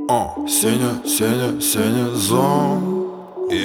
Зон.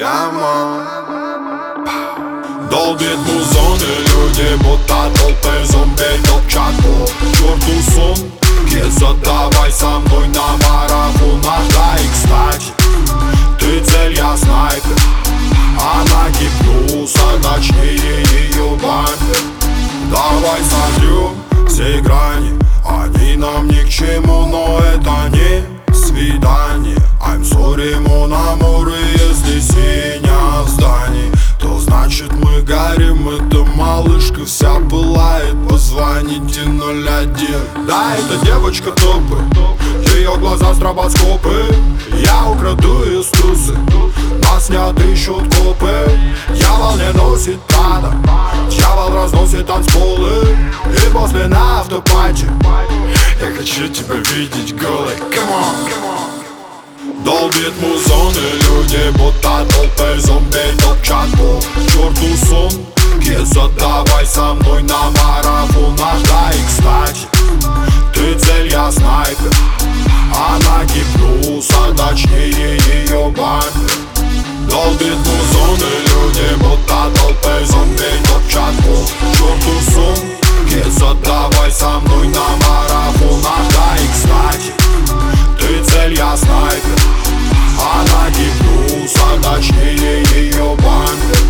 Долбит музоны, люди будто толпы зомби топчат по черту сон. Киза, давай со мной на марафонах. Да и кстати, ты цель, я снайпер. Она гипноза, ночнее ее бампер. Давай сотрем все грани, они нам ни к чему, но это не свидание. I'm sorry, mon amour, если синя в здании, то значит мы горим. Эта малышка вся пылает, позвоните 01. Да, это девочка топы, ее глаза стробоскопы. Я украду ее стусы, нас не отыщут копы. Дьявол не носит Прада, дьявол разносит танцполы. И после на автопате я хочу тебя видеть голой. Come on. Долбит музоны, люди будто толпы зомби топчат по черту сон. Киза, давай со мной на марафонах. Да и кстати, ты цель, я снайпер. Она гипноза, точнее ее бампер. Долбит музоны, люди будто толпы зомби топчат по черту сон. Киза, давай со мной на марафонах. Да и кстати, ты цель, я снайпер. Она гипноза, точнее ее бампер.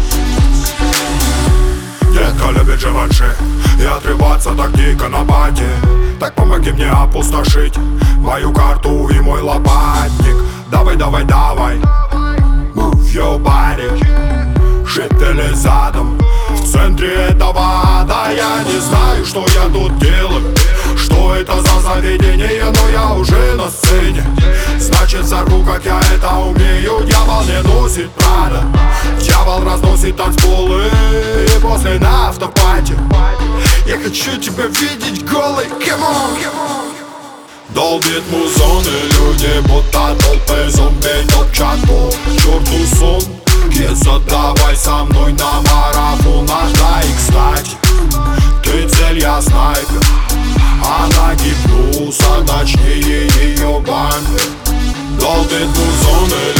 Детка любит живанши и отрываться так дико на пати. Так помоги мне опустошить мою карту и мой лопатник. Давай, давай, давай, move your body. Жители задом в центре этого ада. Я не знаю, что я тут делаю, что это за заведение, но я уже на сцене. Значит, взорву, как я это умею. Дьявол не носит Прада, дьявол разносит танцполы. И после на автопате я хочу тебя видеть голой. Come on. Долбит музоны, люди будто толпы зомби топчат по черту сон. Киза, давай со мной на марафонах. Да и кстати, ты цель, я снайпер. Она гипноза, точнее ее бампер. Долбит музоны,